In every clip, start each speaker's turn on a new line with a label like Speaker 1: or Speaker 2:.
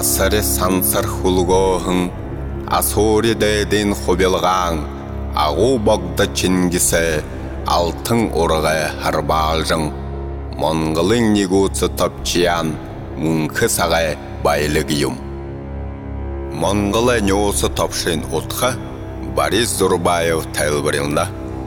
Speaker 1: Асыры сансыр хулгоғын, асори дәйден хобелған, ағу бағда чингісі, алтын орға харбалжың. Монғылың негуцы топчиян, мұңқы сағай байлығыйым. Монғылы неосы топшын отқа, Борис Зурбаев тәлбірілді.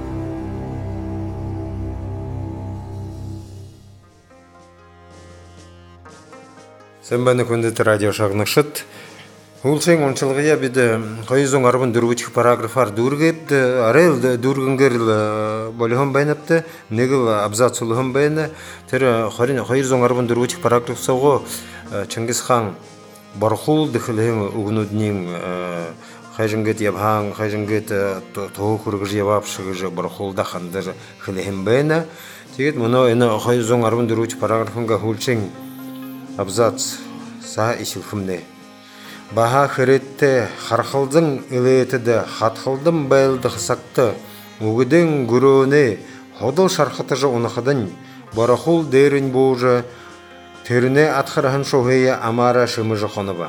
Speaker 2: Сәмбәні көндеті радио шағынықшыт. Улшың оншылғыя биді қойызың арбын дүргічкі параграфар дүргепті, арел дүргінгеріл болығын байнапты, негіл абзац ұлығын байны. Тәрі қойызың арбын дүргічкі параграф сауғы Чингис хан бархул дықылығын ұғынудының қайжыңгет ябхан, қайжыңгет тоғы күргіж ябап шығыжы бархулда қандыр қылығын байны. Тегет мұны қойызың арбын дүргічкі параграфынға улшың абзац са ишілхімне. Баха хіретті харқылдың үлетіді қатқылдың байлды қысақты үгідің күрөне ходыл шарқытыжы ұнықыдың барахул дерін боғжы түріне атқырығын шоғыя амара шымыжы қоныба.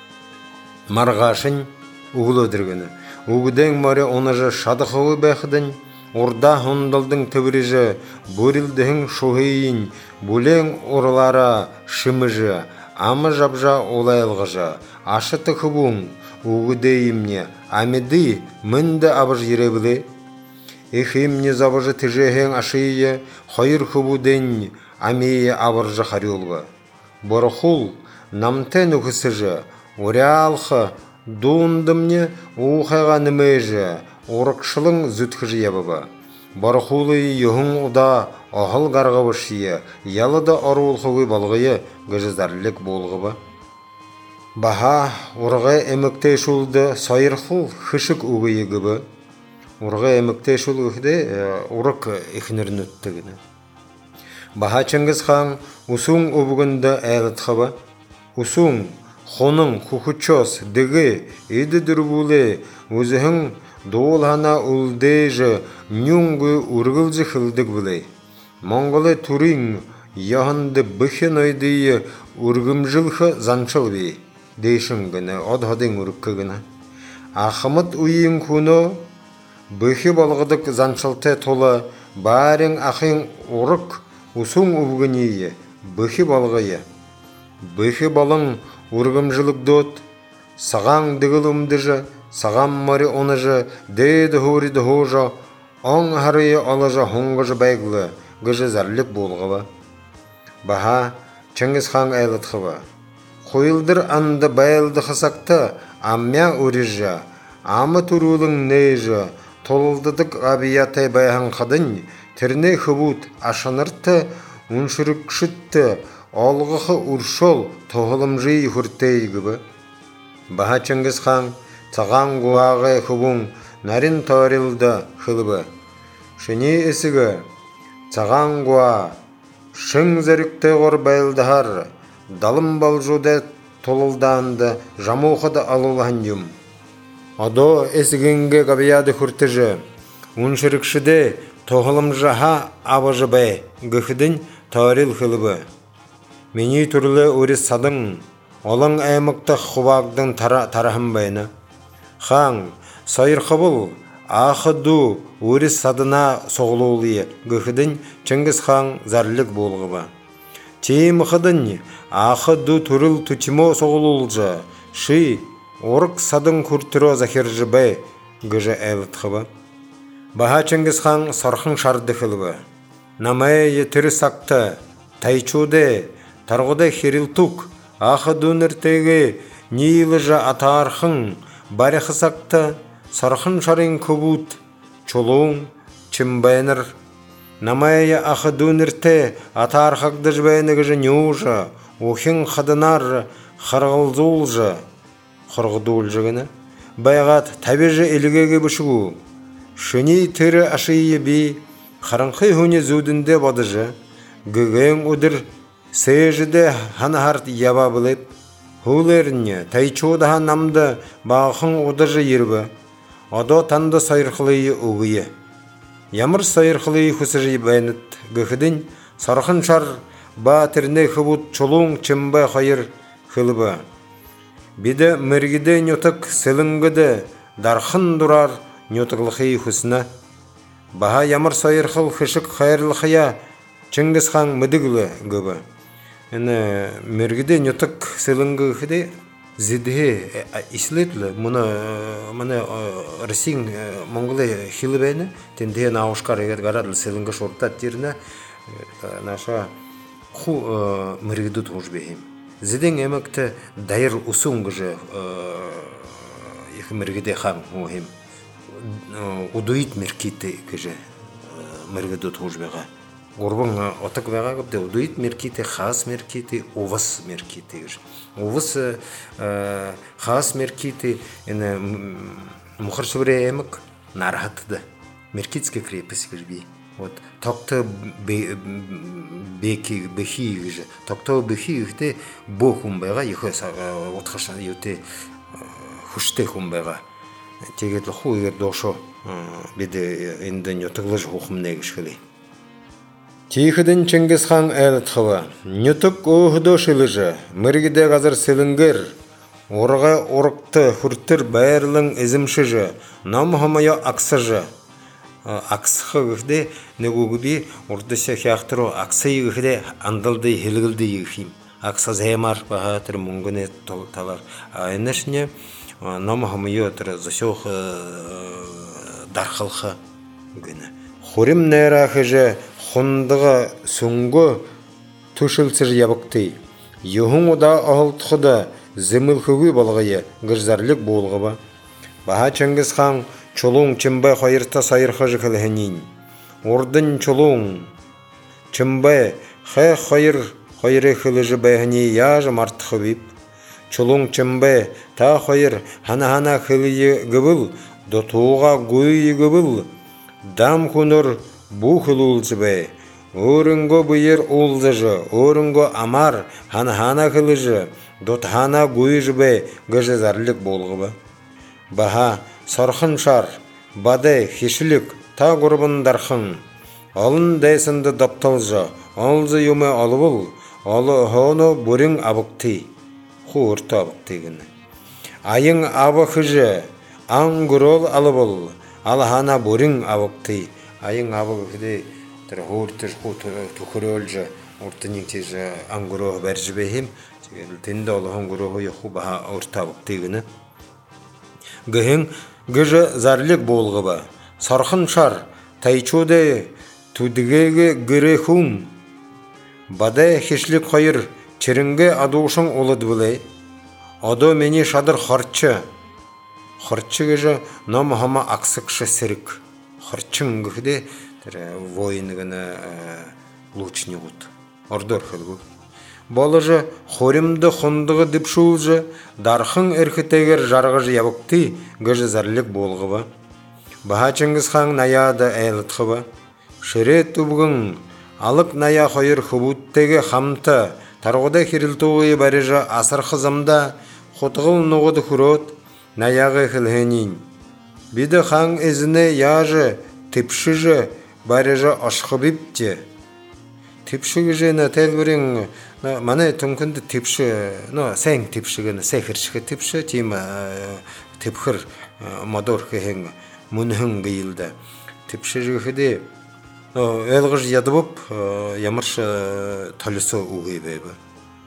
Speaker 2: Марғашын ұғыл өдіргіні. Үгідің мөрі оныжы шадықығы бәқыдың орда хондалдың түбіріжі бөрілдігін шоғейін бүлең орлара шымыжы амы жабжа олайлғыжы ашыты күбің үгідейімне амеді мінді абыж еребілі ехімне забыжы тіжең ашыйы қойыр күбуден амейі абыржы қариолғы борхул намтен үкісіжі орялқы дуындымне ұқайға німежі орықшылың зүткіжі ебіба. Бархулы юхың ұда ағыл ғарғабышия, ялыда арулқығы балғыя ғыжызарлық болғыба. Баха ұрға әміктей шулды сайырқыл хышық ұғы егібі. Ұрға әміктей шул үхде ұрық екінерін өттігіні. Баха Чингис хан ұсың өбігінді әлітқыба. Ұсың қоның құқычос дігі еді дүрбулі өзіхің Долхана улдежі нүңгі үргілжі қылдық білей. Монголы турин яғынды бүхен ойдейі үргімжілхі занчыл бей. Дейшін гіні, одхадың үріккі гіні. Ақымыт үйін күні бүхі балғыдық занчылты толы барың ақын ұрық ұсың ұвгінейі бүхі балғайы. Бүхі балың үргімжілік дот, саған дігіл өмдіжі, Сағам мари оныжы, дейді хөріді хожа, оң харыйы алыжы хоңғыжы бәйгілі, ғыжы зәрлік болғыва. Баха Чингис хан әйлітқыва. Қойылдыр анды бәйілді қысақты, аммя өріжі, амы түрулің нейжі, толылдыдық абиятай бәйхан қадын, тірне хыбут ашынырты, үншірікшітті, алғықы үршол, тоғылымжы хүртей гібі. Баха Чингис хан Саған ғуағы күбің нәрін тарилді қылыбы. Шыне есігі, саған ғуа, шың зәрікті ғор бәйлдіғар, далым балжуды толылданды, жамуқыды алулған юм. Адо есігінге ғабияды күртіжі, үншірікшіде тоғылым жаға абыжы бәй, ғықыдың тарил қылыбы. Мені түрлі өрі садың, олың әмікті құбағдың тарахым бәйні. Хан, сайыр қыбыл, ақыду өрі садына соғылуылы ғықыдың Чингис хан зәрлік болғыба. Чейім қыдың ақыду түріл түтімо соғылуылжы, ши, орық садың күртіро захиржы бәй ғыжы әвітқыба. Баха Чингис хан сарқын шарды қылыбы. Намайы түрі сақты, тайчуде, тарғыда херілтук, ақыду ніртегі нейліжі атарқын, Барі қысақты сарқын шарын көбут, чолуң, чымбайныр. Намайы ақы дөңірті атарқақты жбайны ғыжы неужы, оқын қадынар қырғылзулжы, қырғыдулжы ғыны. Байғат табежі елігеге бүшігу. Шыни түрі ашыйы бей, қарынқы хүне зөдінде бадыжы. Гүгең өдір сейжіде ханахарт яба біліп. Хулеріне тайчудаға намды бағын одыжы ербі, одо танды сайырқылыйы ұғыйы. Ямыр сайырқылыйы хүсіжі бәйніт ғықыдың сарқын шар ба тірне қыбут чолуң чымбай қайыр қылыбы. Биде мергиде нютык сылынгыды дархын дурар нютыглыхи хусна. Баха ямар сайырхыл хышык хайырлыхая Чингис хан мыдыглы гыбы. Эне мергиде нютык сылынгы хыды зидhe ислетлы мына Ресин Монголия хилбейне тенде наушкар егет гарадл сылынгы шортат тирне наша ху мергиду тужбехим. Зиден эмекте дайыр усунгыжы их мергиде хан мухим. Удуит мерките кеже мергиду тужбега. Горбан отак вега гыбде удуит мерките, хас мерките, увас мерките гыж. Увас хас мерките эне мухаршвре эмек нархатды. Меркитский крепость гыжби. Вот токто беки бехи гыж. Токто бехи гыжде бохум бега ихе отхашан юте хуште хум бега. Тегет лху егер дошо биде инден ютыглыж хухумне гышхли. Тихиден Чингис хан әлтхыва. Нютук оғыдо шылыжы. Міргіде ғазыр сілінгер. Орға орықты хүртір бәйірлің ізімшіжі. Намхамая аксыжы. Аксығы ғыхде негугуби ордыся хяқтыру аксый ғыхде андылды хилгілді егхим. Акса зәймар бағатыр мұңгыне талар. Айнышне намхамая отыр засеух дарқылқы гүні. Хурим нәйрахыжы Хондыға сүңгі түшілсір ябықты. Юхың ода ағылтықыда зімілхігі балғайы ғырзарлық болғыба. Баха Чингис хан чолуң чымбай қайырта сайырқы жықылғанин. Ордын чолуң чымбай қайыры қылыжы бәйхіне яжы мартықы біп. Чолуң чымбай та қайыр хана-хана қылыйы ғыбыл, дотуға гүйі ғыбыл, дам күнір Бу хылулчы бе, орынго бұйыр олзыжы, орынго амар, хана қылыжы, дотхана гүйжы бе, гыжы зарлық болғы ба. Баха, сархын шар, бады, хешілік, та ғұрбын дархын. Алын дәйсінді дапталжы, алзы юмы алыбыл, алы хоны бүрің абықты, ху ұрты абықты гіні. Айың абықыжы, аң ғұрол алыбыл, алхана бүрің абықты. Айың абығы кіде тұрғыртыр тұқырөлжі ұртының тежі аңғырығы бәржі бейхім. Тенді олығын ғырығы еқу баға ұртабық дегіні. Гіхін гіжі зарлік болғы ба. Сарқын шар, тайчуды түдігегі гірі хүн. Бадай хешлік қайыр, черінге адуышың олыд білей. Адо мені шадыр харчы. Харчы гіжі намхама ақсықшы сірік. Харчың гыхде воингына лучнигут. Ордор хылгу. Балыжы хоримды хондығы дипшулжы, дархың әрхітегер жарғыжы ябыкты гыжы зарлік болғыба. Баха Чингис хан наяды әйлітқыба. Шырет үбгің алық ная қойыр хубуттегі хамты, тарғыда хирілтуғы барыжы асыр қызымда хотығыл нұғыды хүрот, наяғы хылғанин. Биді хан ізіне яжы, тіпшіжі, барыжы ашқы біпте. Тіпшігі жені тәлбірің, маны түмкінді тіпші, сәң тіпшігіні, сәхіршігі тіпші, теймі тіпхір мадор кәхің, мұнхың ғейілді. Тіпшіжі кәді, әлғыж яды боп, ямыршы талысы ұғый бәйбі.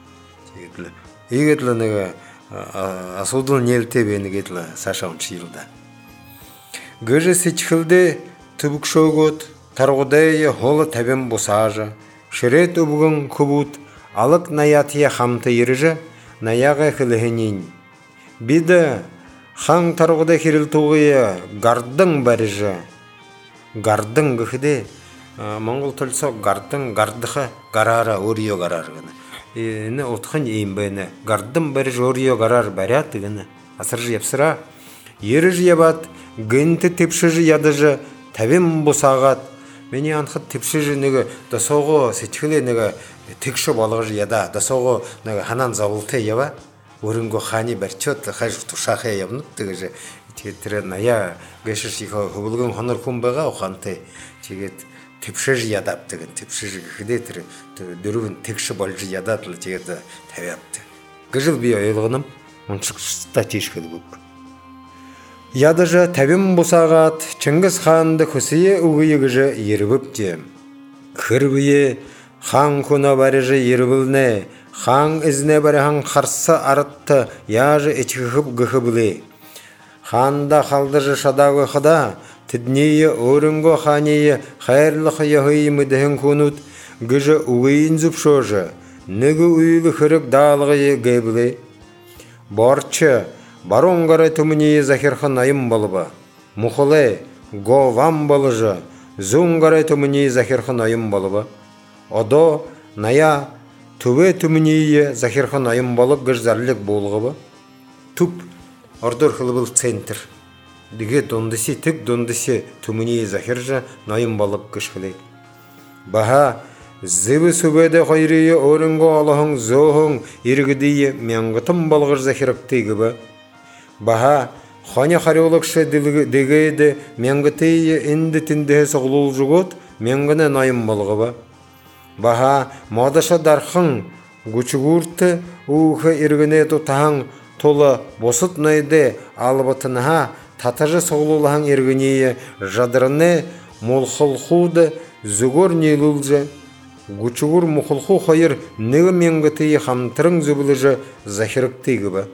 Speaker 2: Егетлі асудыл нелте бәйні кетлі сашауыншы елді. Гыжы сечхілді түбік шоғыт, тарғыдайы холы тәбім бұсажы, шырет үбігін күбут, алық наятия хамты еріжі, наяғы қылығынен. Биді хан тарғыда хирілтуғыя гардың бәріжі. Гардың ғыхыды, Моңғол түлсі гардықы гарара, өріо гарар ғыны. Ені отқын ейін бәйіні, гардың бәріжі өріо гарар бәряты ғыны. Асыржы епсіра, еріжі ебат, гынты тепшіжі ядыжы, тәбім бұсағат. Мені анқыт тепшіжі неге дасоғы сетхілі неге текші балғыжы яда, дасоғы неге ханан завылты еба, өрінгі хани бәрчет, қайжық тұшақы ебнып дегіжі. Тетірі ная гәшіш егі ғыбылғын хоныр күмбеға оқанты, тегет тепшіжі ядап деген, тепшіжі ғыдетірі, дүрігін текші балжы ядатылы тегеті тәбепті. Гіжіл бей ойылғыным, оншықшыста тешкіл бүк. Ядыжы тәбім бұсағат Чыңгыз ханды көсие ұғыйығыжы ерібіп дем. Кірбіе хан күна бәріжі ерібілне, хан ізіне бәрі хан қарсы арытты, яжы әчіғіп ғықыбіле. Ханда қалдыжы шадағы қыда, тіднейі өрінгі ханейі қайырлық яғый мүдіхін күнут, гыжы ұғыйын зүпшожы, нүгі үйілі хүрік дағылығы гейбіле. Борчы, бароңғары түмінейі захирхан айым болыба. Мұқылы, говам болыжы, зуңғары түмінейі захирхан айым болыба. Одо, ная, түве түмінейі захирхан айым болып гыжзарлық болғыба. Түп, ордор қылыбыл центр. Диге дондысы, түк дондысы түмінейі захиржа найым болып кішкілей. Баха, зыбы сөбеді қойрые орынғы алығың зоғың иргідейі менгітім балғыр захирықтейгі ба. Баха, қаны қариолықшы дегейді менгітейі інді тіндігі соғылыл жүгіт менгіне найым болғы ба. Баха, мадаша дарқың күчігурты ұғы иргіне тұтағың толы босыт найды алыбытынаға татажы соғылылығың иргінейі жадырыны молқылқуды зүгір нейлілжі. Күчігур мұқылқу қойыр негі менгітейі қамтырың зүбіліжі захирықтейгі ба.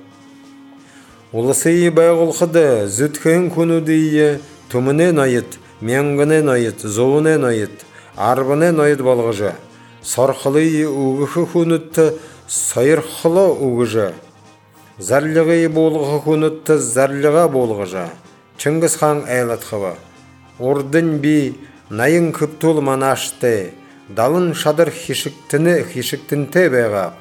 Speaker 2: Олысыйы байғылқыды зүткейін күнудейі түмінен айыт, менгінен айыт, зоуынен айыт, арбынен айыт балғыжы. Сарқылыйы ұғығы күнітті сайырқылы ұғыжы. Зарлығы болғы күнітті зарлыға болғыжа. Чыңгыз хан әйлатқыва. Ордын би найын күптол манашты. Далын шадыр хишіктінті бәғап.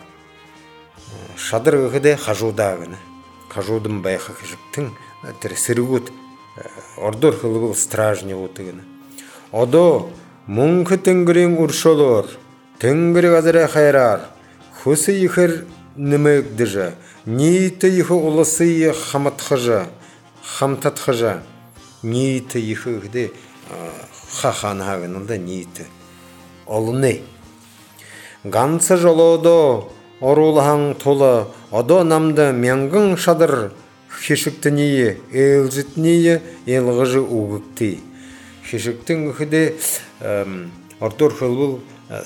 Speaker 2: Шадыр үгіде қажудағыны. Қажудың байқы хишіктің сірігіт. Ордыр қылыбыл стражне өтігіні. Одо мұңқы түңгірің ұршолыр. Түңгірі ғазыры қайрар. Хүсі ехір німегдіжі. Ниеті ехі ұлысы хаматқыжы. Хамтатқыжы. Ниеті ехі үгіде қақанағынылда ниеті. Олыны. Гансы жолоды орулаң толы, одо намды менгің шадыр хешіктінейі, елжітінейі, елғыжы уғыкты. Хешіктің үхіде ортор қылбыл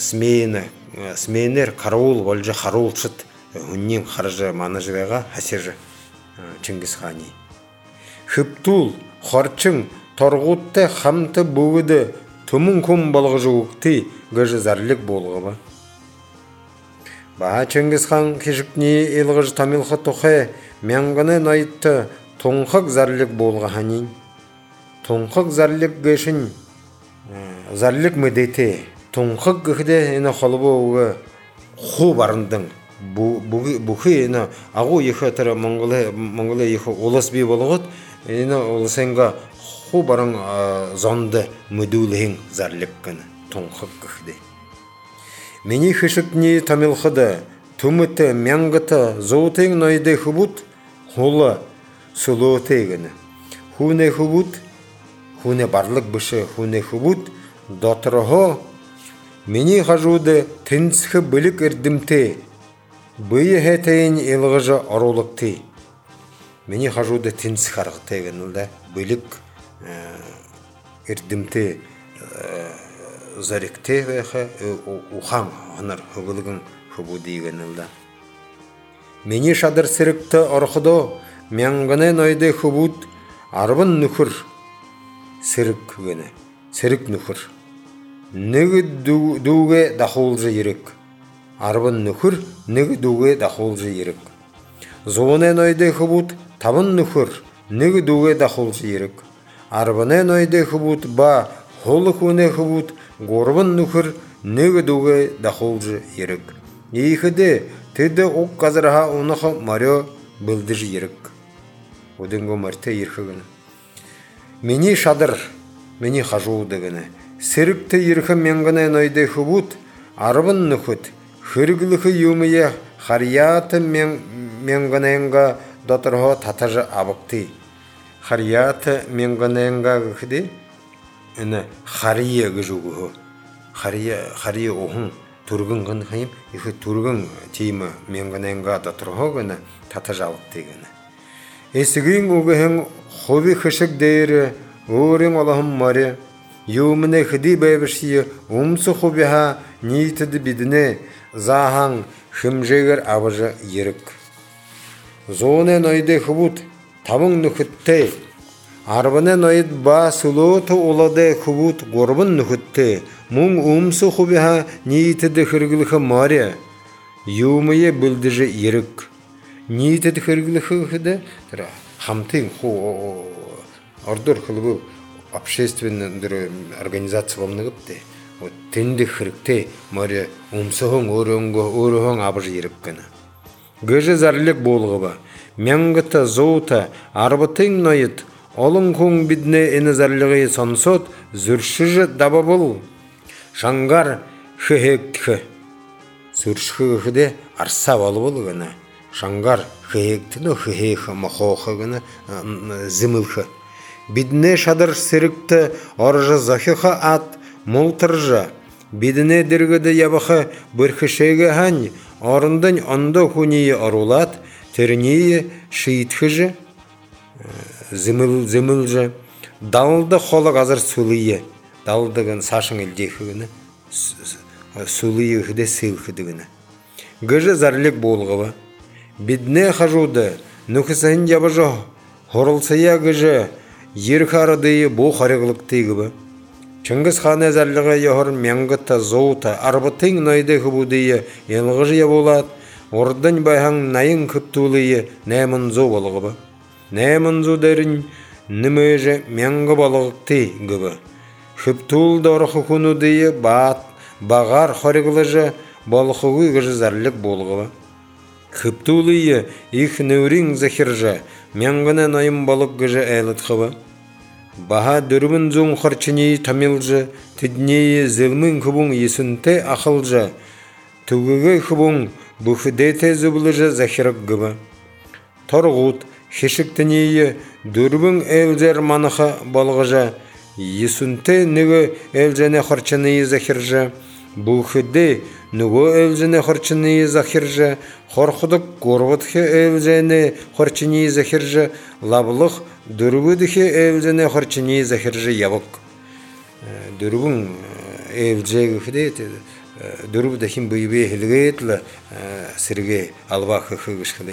Speaker 2: сменер қарауыл, олжы қарауылшыт, үннен қаржы манажыға әсержі Чыңгыз хани. Хүптул, қорчың, торғутты, қамты бұғыды, түмін күн балғыжы уғыкты, гыжы зарлік болғыба. Ба Чыңгыз хан хешіктіне елғыжы тамилқы тұқы, менгіні найытты, тоңқық зарлік болғы ханин. Тоңқық зарлік гышын, зарлік мүдеті, тоңқық гыхде ені қолыбы оғы қу барындың. Бұхы ені ағу ехі тұры мұңғылы ехі олыс бей болғыд, ені олысенға қу барың зонды мүдулігін зарлік күні, тоңқық гыхде. Мені хешіктіне тамилқыды, түміті, менгіті, зоутың найды хүбіт, қолы сұлуытегіні. Хуне хүбіт, хуне барлық бұшы хуне хүбіт, дотырығы, мені қажуды тінсігі білік үрдімті, бұйы хәтейін елғыжы арулықты. Мені қажуды тінсігі арғытегіні, білік үрдімті, заректе веха ухам ханар хубылгын хубу дигенилда. Мени шадыр сирикте орхудо мянгане нойде хубут арбын нүхір сирик гене сирик нүхір. Неги дуге дахулжы ерек. Арбын нүхір неги дуге дахулжы ерек. Зоне нойде хубут табын нүхір неги дуге дахулжы ерек. Арбыне нойде хубут ба холы хуне хубут горбын нүхір неге дуге дахолжы ерік. Ейхіде теді оқ қазырға онықы марё білдіжі ерік. Одынғы марте ерхігіні. Мені шадыр, мені қажуыдығыны. Сірікті ерхі менгіне нойды хубут, арбын нүхіт, хыргылықы юмые харияты менгіненға дотырға татажы абықты. Харияты менгіненға гіхіде, Хария гыжугу, хария охун, түргін ғынхайым, ехі түргін теймі менгіненға да тұрғығыны татажалық дегені. Есігін үгіхін хоби хышық дейірі, өрің олағым маре, Юмыне хыди бәйбіші умсы хубиха нийтіді бидіне захан хымжегер абыжы ерік. Зоне нойды хыбут табың нүхітте, арбыне нойд ба сулоты оладе хыбут горбын нүхітте, мұң умсы хубиха нийтіді хыргылығы маре, юмые бүлдіжі ерік. Нийтіді хыргылығы хыды, хамтың ордыр хылығы общественный организация болмағыпты. Тенді хірікте маре умсығың өріңгі абыжы еріпкіні. Гөжі зарлік болғыба, мәңгіті зоута арбытың нойыт, олың көң бидіне әні зарлығы сонсот зүршіжі даба бол. Шаңғар хыхектіхі. Сүршіхіде арса балы болғыны. Шаңғар хыхектіні хыхеқі мақоқығыны зімілхі. Бидіне шадыр сірікті оржы захиха ат молтыржа. Бидіне дергіді ябықы бірхішегі хань, орындың онды хүнейі орулат, терінейі шийтхіжі, зімілжі. Далды қолы қазір сүлейі, далдығын сашың елдейхігіні, сүлейі хіде сыйлхідігіні. Гыжы зарлік болғыва. Бидіне қажуды, нүкісін ябыжы, хорылсыя гыжы, ерхарыдыйы бұл қарығылықтығы ба. Чыңгыз хан әзәрлігі яғыр мәңгіті зоута арбытың найды қыбудыйы елғыжы я болат, ордың байхаң найын күптулыйы нәмін зо болығы ба. Нәмін зо дәрін німөжі мәңгі балығықты гыбы. Күптул дорықы күнудыйы бағар қарығылыжы балықығы ғыжы зәрлік болығы ба. Күптулыйы их нөрің зәхіржі мәңгіне найым балық ғыжы әлітқы ба. Баха дүрмін зоң қарчыне тамилжы, тіднейі зілмін күбің есінте ақылжы, түгігі күбің бұхыдеті зүбіліжі зәхірік гіба. Торғут, хешіктінейі дүрмін әлжер манықы балғыжы, есінте нүгі әлжәне қарчынейі зәхіржі, бұхыде нүгі әлжәне қарчынейі зәхіржі, қорқыдық горбытхе әлжәне қарчынейі зәхіржі, лабылық дүрбүдіхе әлжәне қарчынейі зәхіржі ябық. Дүрбін әлжәгі хідет, дүрбүдіхін бұйбе хілгетлі сірге албақы қығышқыды.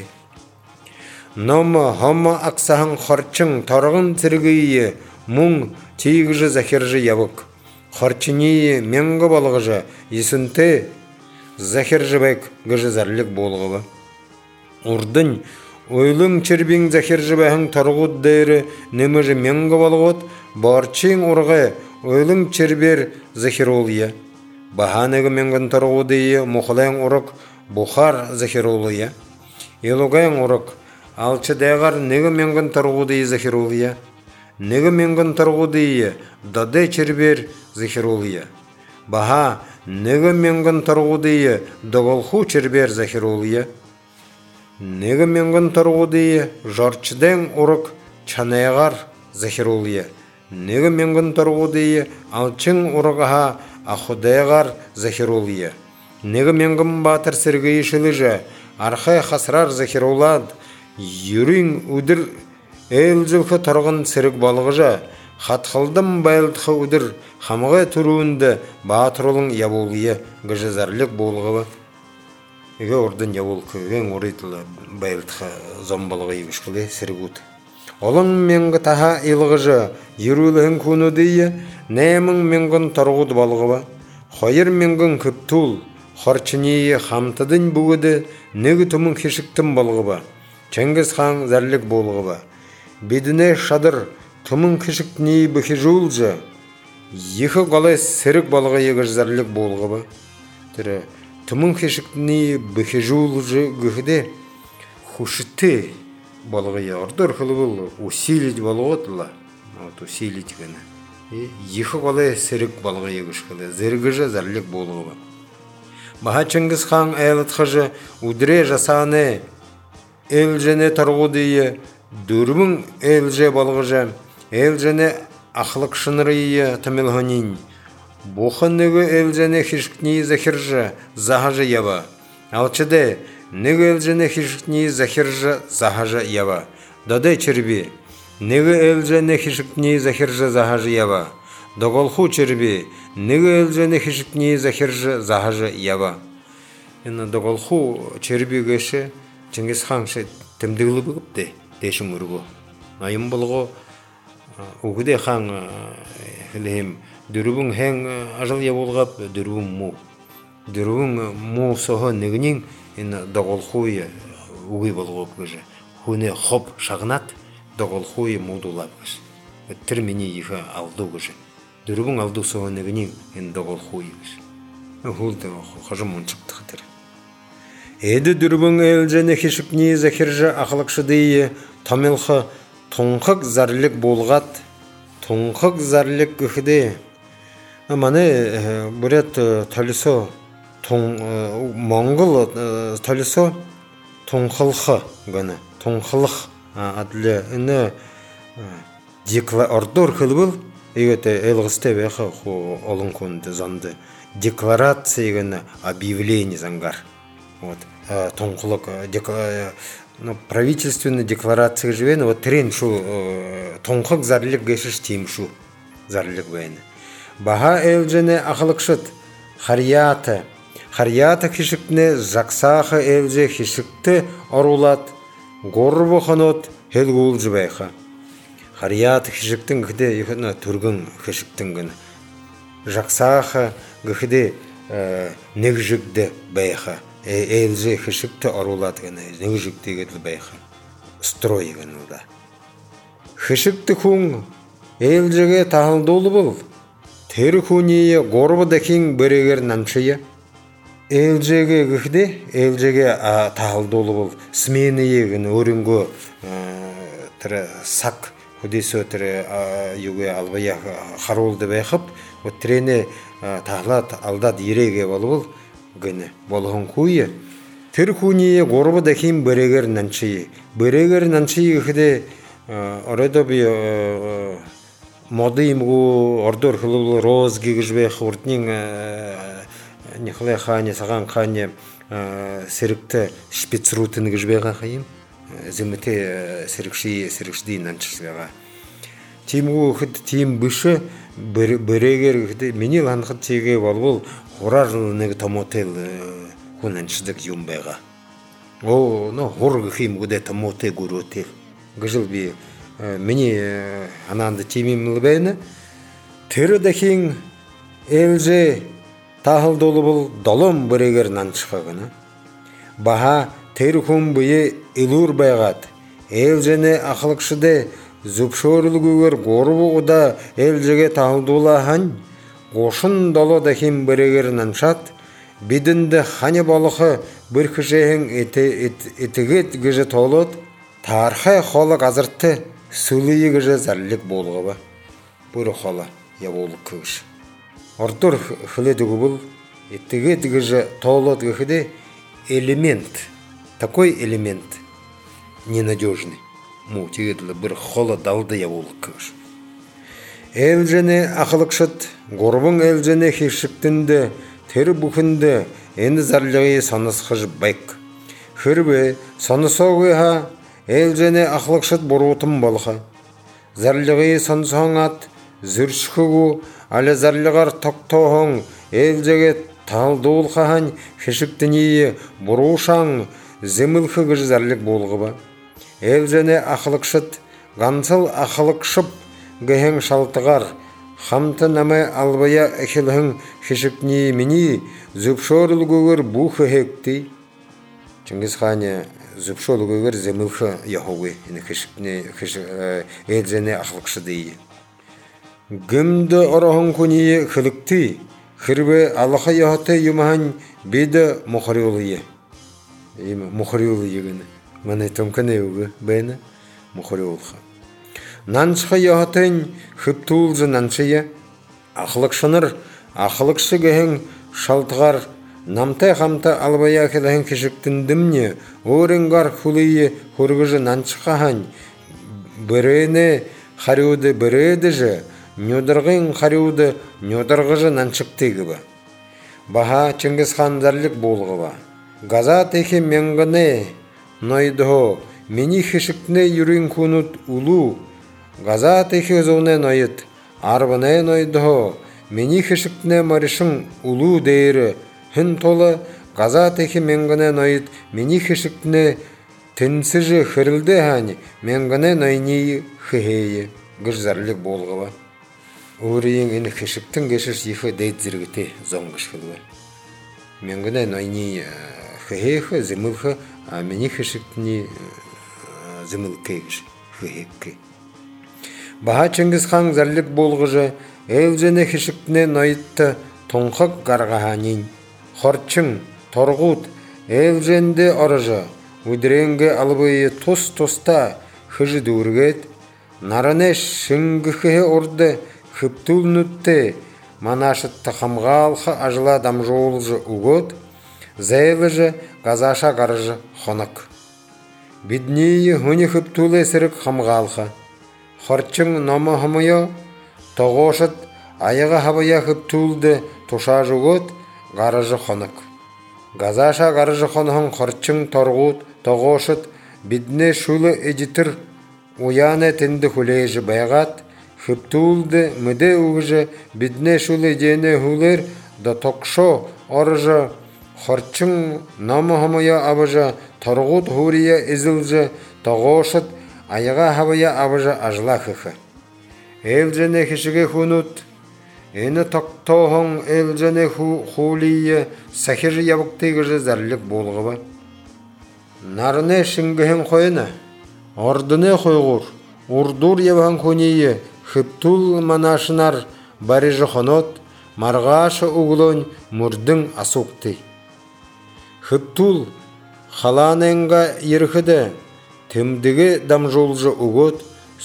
Speaker 2: Номы хамма ақсағын қарчың тарғын сіргейі мұң тейгіжі зәхіржі ябық. Қарчынейі мәңгі балғыжы есінте зәхіржі бәк гіжі зәрлік болғыба. Урдың ойлың чербің зәхіржі бәхің тарғуд дәрі неміжі мәңгі балғыд барчың ұрғы ойлың чербер зәхір олия. Баханығы мәңгін тарғудыйы мұқылайың ұрық бұқар зәхір олия. Елуғайың ұрық алчы дәғар негі мәңгін тарғудыйы зәхір олия. Негі мәңгін тарғудыйы дады чербер зәхір олия. Баха негі мәңгін тарғудыйы доғылху чербер зәхір олия. Негі мәңгін тарғудыйы жарчыдың ұрық чанайғар зәхір олия. Негі мәңгін тарғудыйы алчың ұрығыға ақудайғар зәхір олия. Негі мәңгін батыр сіргейі шылыжы арқай қасырар зәхір олад. Юрин үдір әлжілкі тұрғын сірік балғыжа. Қатқылдым байлдықы үдір қамғы тұруынды батырылың яболия гыжы зәрлік болғыва. Еге ордың яболқы ең орайтылы байлдықы зомбалығы ебішкілі сірік үд. Олың менгі таға илғыжы ерулігін күнудейі нәмің менгін тұрғыд балғыва. Қойыр менгін күптул қарчынейі қамтыдың бүгіді негі түмін кешіктім балғыва. Чәңгіз хан зәрлік болғыва. Бедіне шадыр түмін кешіктіней бүхі жуылжы. Ехі қалай сірік балға егір зәрлік болғыва. Түмін кешіктіней бүхі жуылжы күхіде хушытты балға егірдір қылы бұл усилить балғытыла. Усилить гіні. Ехі қалай сірік балға егішкілі. Зіргіжі зәрлік болғыва. Баха Чыңгыз хан әлітхыжы үдіре жасаны әлжәне тарғудыйы, дүрмің әлжә балғыжы, әлжәне ақлық шынырыйы тымылғанин, Буханныгы элжене хишкни захиржа захажа ява. Алчыде ныгы элжене хишкни захиржа захажа ява. Дадай черби. Ныгы элжене хишкни захиржа захажа ява. Доголху черби. Ныгы элжене хишкни захиржа захажа ява. Ена доголху черби геше Чингис ханшы тімдігілі бүгіпті дешім үргі. Айым болғы угуде хан хилем дөрүбүн хэн ажал я болгап дөрүбүн му сохо негнин ин доголхуй угуй болгоп гыжы хуне хоп шагнат доголхуй мудулап гыжы термини иха алду гыжы дөрүбүн алду сохо негнин ин доголхуй гыжы хулда хажым чыкты хатыр эди дөрүбүн элжене хишикни захиржа ахлакшыдый тамилха Тунхак зарлик болгат, тунхак зарлик гыхде. Мане бурят талисо, монгол талисо тунхалха гана, тунхалх адле ине ордор хылбыл, егете элгысте беха ху олон конды занды. Декларация гана объявление зангар. Вот тунхлык правительственная декларация живет, вот трен шу тонхак зарлик гешиш тим шу зарлик бейне. Баха элжене ахлыкшыт харията хишикне жаксаха элже хишикте орулат горбу ханот хелгул жбайха. Харията хишиктин где ихна тургын хишиктин гын. Жаксаха где негжигде байха. Элже хишикте орулат гана негжигте гедл байха. Строй гана. Хишикте хун элжеге тахылдолу бол. Тер хуния горбу дахин берегер намшия. Элжеге гхде элжеге тахылдолу бол. Сменeye гана өрөнгө тер сак худисо тер юге албая харолды байхып, вот трене тахлат алдат иреге бол. Гыны болгон куе тер хуnie горбу дахин берегер нанчи гхде орада би модимгу ордор хлул роз гигжбе хуртнин нихле хане саган хане серикте шпицрутын гжбега хайым земете серикшди нанчсга тимгу хд тим бышы берегер гхде мени ланхат теге болбол Хорарлы томотел хунанчдык юмбайга. О, но хорг хим гуде томоте гуротел. Гыжыл би мени ананды тимим лбейны. Тері дахин элже тахыл долу бол долом бірегер нанчықағына. Баха тері хун бұйы илур байгат. Элжене ақылықшыде зубшорыл гөгер горбу ұда элжеге тахыл дола хань. Гошын долу дахин бірегер наншат. Бидінді хане балықы бір кішейін етігет гіжі толыд. Тархай қолы қазыртты сүлейі гіжі зәрлік болғы ба. Бұры қолы я болық көгіш. Ордыр хіледігі бұл етігет гіжі толыд гіхіде элемент. Такой элемент ненадежный. Тегедлі бір қолы далды я болық көгіш. Элжене ақылықшыт, горбың элжене хешіктінді, тері бүкінді, әні зарлығы санысқыж байк. Хүрбе, санысауғы ха, элжене ақылықшыт бұрутым балға. Зарлығы санысауң ат, зүршкігу, әлі зарлығар тоқтоғың, элжеге талдуыл қахан, хешіктіні бұрушаң, земілкі гіж зарлық болғы ба. Элжене ақылықшыт, ғансыл ақылықшып, Гәһәң шалтығар, хамты намай албая әхілің хешікні мені зүпшорыл гөгір бұхы хекті. Чингис хане зүпшорыл гөгір земілхі яхуы, әлзәне ақылықшы дейі. Гімді орағын көне қылықты, қырбе алыға яхаты юмахан беді мұқариолы. Мұқариолы егіні. Мәне төмкіне өгі бәйіні мұқариолыға. Наншқа яхатын хыптулзы наншыя, ақылықшыныр, ақылықшы гәхін шалтығар, намтай қамта албая кәләхін кешіктіндімне, орынғар хулые хұрғыжы наншқахан, біріне хариуды біреді жы, нөдірғин қарюды нөдірғыжы наншықты гібі. Баха Чингисхан зарлік болғыба. Газат ехе менгіне нойдығы, мені хешіктіне юрин күнут улу. Газат ехе зоне нойыт, арбыне нойдығы, мені хешіктіне маришын улу дейірі. Хін толы, газат ехе менгіне нойыт, мені хешіктіне тінсіжі хірілді хәні, менгіне нойнейі хыхейі. Гыж зарлік болғыба. Өрейін ені хешіктің кешіш ехе дейдзіргіте зоңғыш қылы. Менгіне нойнейі хыхейхі, зімілхі, а мені хешіктіне зімілкейгіш хыхейкі. Баха Чингисхан зарлік болғыжы, әлжені хешіктіне нойытты тоңқық гарғаханин. Хорчың, торғут, әлженде орыжы, өдіренге албайы тос-тоста хыжы дөргет, нарыне шыңгіхе орды хыптул нүтті, манашытты қамғалқы ажыла дамжолжы угот, зәйлыжы газаша гарыжы хонық. Биднейі хүні хыптулы сірік қамғалқы. Хорчың номы хымыйо, тоғошыт айығы хабая хыптулды туша жугот, гарыжы хонық. Газаша гарыжы хонығын хорчың торғут, тоғошыт, бидне шулы эдитір уяны тінді хүлейжі байғат, хыптулды мүде уғыжы бидне шулы дене хүлер да тоқшо орыжы, хорчың намы хымыя абыжы, торғут хурия изілжі, тоғошыт айыға хабая абыжы ажла хықы. Әлжіне хішіге хүнут, ені тоқтоғын әлжіне хулийі сахижы ябықтығыжы зәрлік болғыба. Нарыне шыңгіхін қойына, ордыне қойғыр, урдур ебіған көнейі, хыптул манашынар барыжы қонот, марғашы ұғылын мұрдың асуқты. Хыптул қаланыңға ерхіді, тімдігі дамжолжы ұғыт,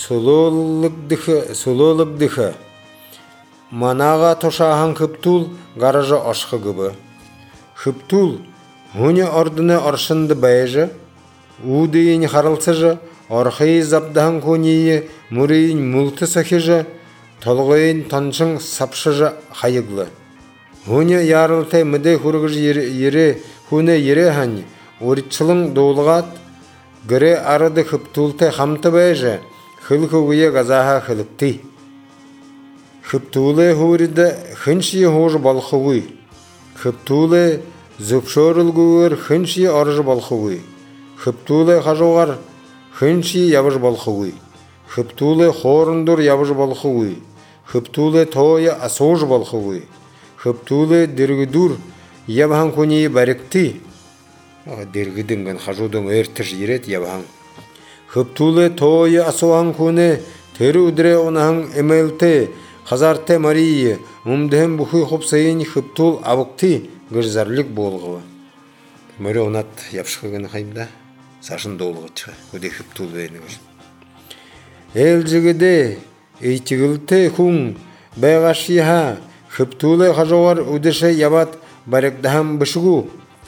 Speaker 2: сұлылықдықы. Манаға тошағын хыптул гаражы ашқы гыбы. Хыптул хүні ордыны оршынды байжы, удейін харылсыжы, орхай забдағын көнейі, мүрейін мүлті сахижы, толғайын таншың сапшыжы хайыглы. Хүні ярылтай мүді хүргіж ері, хүні ері хәні, оритчылың доғылғат, гірі арыды хыптултай қамты байжы, хыл көгіе газаға хылыпты. Хыптулы хурida хынши хожы балхуй. Хыптулы зөпшөрүлгүр хынши аржы балхуй. Хыптулы хажугар хынши ябыж балхуй. Хыптулы хорындур ябыж балхуй. Хыптулы тоя асож балхуй. Хыптулы диргидур ябхан куни барикти. Диргидинген хажудун эртиш ирет ябхан. Хыптулы тоя асоан куни терудре онахан эмелте Хазарте Мария, умдем бухуй хопсайын хыптул абыкты гырзарлык болғыва. Мөрі онат япшықыгын қаймда, сашын долғы чығы, өде хыптул бәйіні. Әл жігіде, эйтігілті хүн, бәғашиха, хыптулы қажуғар өдіші ябат барекдахам бішігу.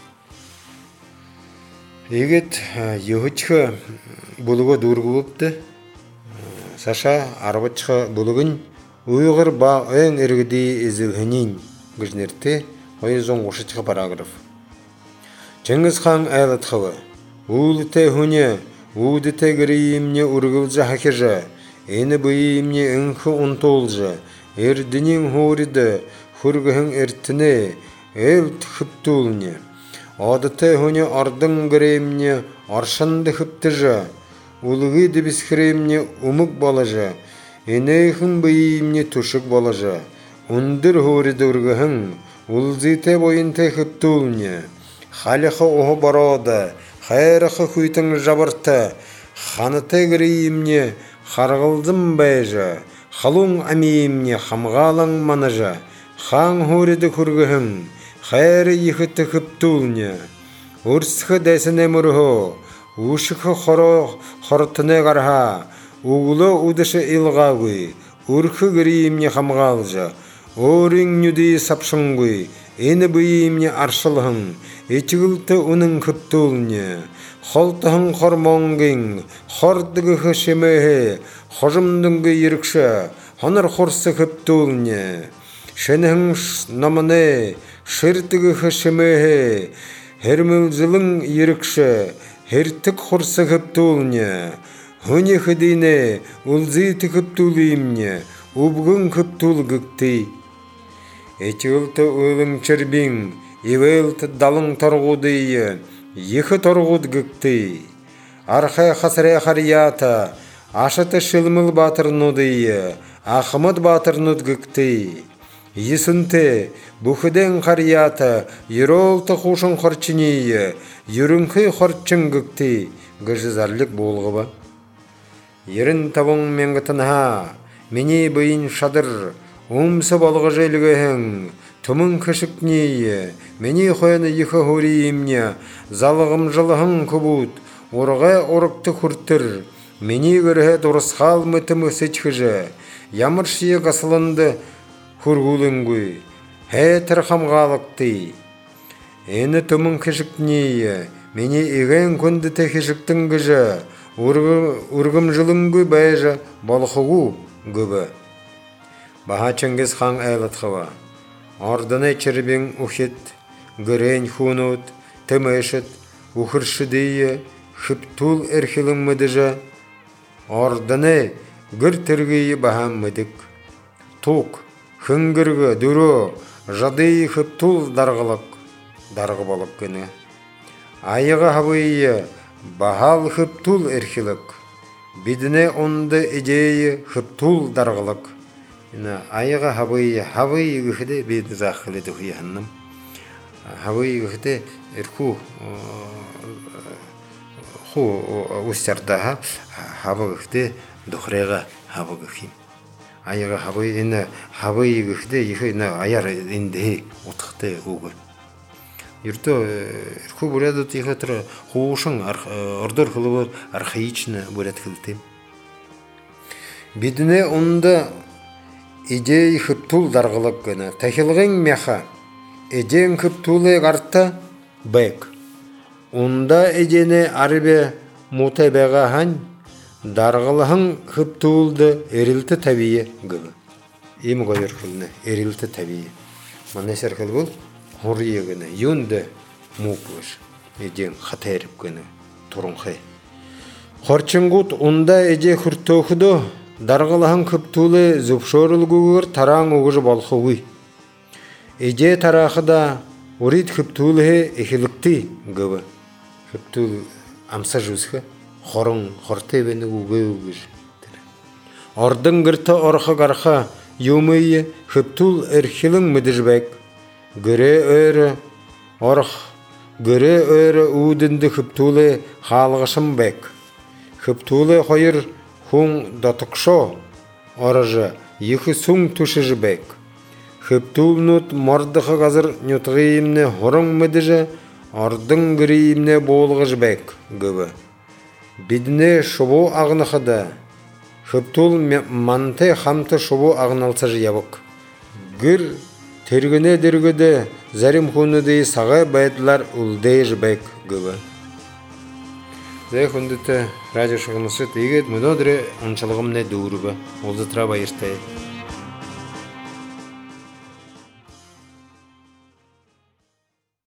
Speaker 2: Егет, егітші бұлығы дұрғы өпті, Саша арбатшы бұлығын, Уйғыр ба өң әргіде езілхінен гүжнерті 110 параграф. Чингисхан әлітхывы, улыте хүне, удыте гірейімне үргілжі хакежі, әні бұйымне үңхі ұнтолжы, әрдінен хуриды, хүргіхін әртіне, әлт хыптулне. Адыте хүне ардың гірейімне аршанды хыптыжы, улығы дебісхірейімне умық балажы, Энейхін бұйымне түшік балажы, ұндыр хуриды үргіхін, улзите бойынте хыптулне. Халықы оғы барады, хайрықы хүйтің жабырты, ханыты гірейімне харғылдым бәйжі, халуң әмейімне хамғалың маныжы, хан хуриды күргіхін, хайры ехіті хыптулне. Үрсіхі дәсіне мұрғы, ұшықы қорытыны қарға, Уғылы ұдышы илғауы, үркі гірейімне қамғалжы, орың нүдей сапшыңғы, әні бұйымне аршылғын, етігілті оның күптулне, қолтығын қормоңғын, қордығы шемеге, қожымдыңғы ерікші, Хонор хорсы хыптулне, шенің намыне, шыртығы хышымығы, хермілзілің ерікші, хертік хорсы хыптулне, хуне хыдине, улзыты хыптулымне, убгын хыптул гыкты. Этилті өлің чырбин, ивелті далың торғудыйы, ехы торғуд гыкты. Архай хасырай харията, ашыты шылмыл батырнудыйы, Ахмад батырнуд гыкты. Есінті, бұхыден харията, еролты хушын хорчынейы, юрінхы хорчын гыкты. Гыжызарлық болғыба. Ерін табың менгітінहा, мені бұйын шадыр, умсы болғы желгіхің, тұмын кішікнейі, мені қойыны ехі хөрейімне, залығым жылығын күбут, орға орықты күрттір, мені көрі дұрысқал мүтімі сечхіжі, ямыршие қасылынды хүргулінгүй, тірхамғалықты. Әні тұмын кішікнейі, мені еген күнді тәхішіктің гіжі, үргім жылынгүй бәйжі балықығу гүбі. Баха Чингис хан айлатқыва, ордыны чырбин ухит, гүрен хунут, тымышыт, ухыршыдейі, хыптул әрхілің мүдіжі, ордыны гүр түргейі бахам мүдік. Тук, хынгырғы, дүрі, жадейі хыптул дарғы болып күні. Айығы хабыйы, бахал хыптул әрхілік, бидіне онды идеyi хыптул дарғылық. Айыға хабыйы үхіде беді зақылы дұхияным. Хабыйы үхіде әрку ұстардаға хабы үхіде дұхырайға хабы үхім. Айыға хабыйы үхіде ехі аяр інді ұтықты ұғы. Юрто әрку бұрады тұйға тұры қуышың ордор қылы бар архаичны бұрад қылтым. Бедіне онда идей хыптул дарғылық күні. Тәхілғен мяха, еден хыптулы қарта бәк. Онда едені арбе мұтайбәға хан, дарғылығын хыптулды әрілті тәбейі гүбі. Емі қойыр күліні, әрілті тәбейі. Мана сәркіл бұл, ғұрия күні, юнды мұқыш, еден қатайрып күні, тұрынқай. Қорчыңғыт онда еде хүртөқыды, дарғылығын хыптулы зүпшорыл күгір тараң ұғыжы балқығый. Еде тарақыда урит хыптулы эхілікті гүбі. Хыптул амса жүзгі, хорың, хорты бені үгі. Ордың гірті орқы қарқа юмыйы хыптул әрхілің мүдіжбәк. Гүре өрі орқ, гүре өрі үдінді хыптулы қалғышым бәк. Хыптулы қойыр Хун датықшо, орыжы, ехі сұң түшіжі бәк. Хыптул нұт мордықы қазыр нұтғиымны хорың мүдіжі, ордың гірейімне болғыж бәк гүбі. Бидіне шубу ағнықыда, хыптул манты хамты шубу ағналсыжы ябық. Гүр тергіне діргіді зәрім хуныды сағы бәйділер ұлдейж бәк гүбі. Зәй хүндіті радио шығынысы тегет мұнадыры ұншылығым не дұрыбы, олды тұра байыртай.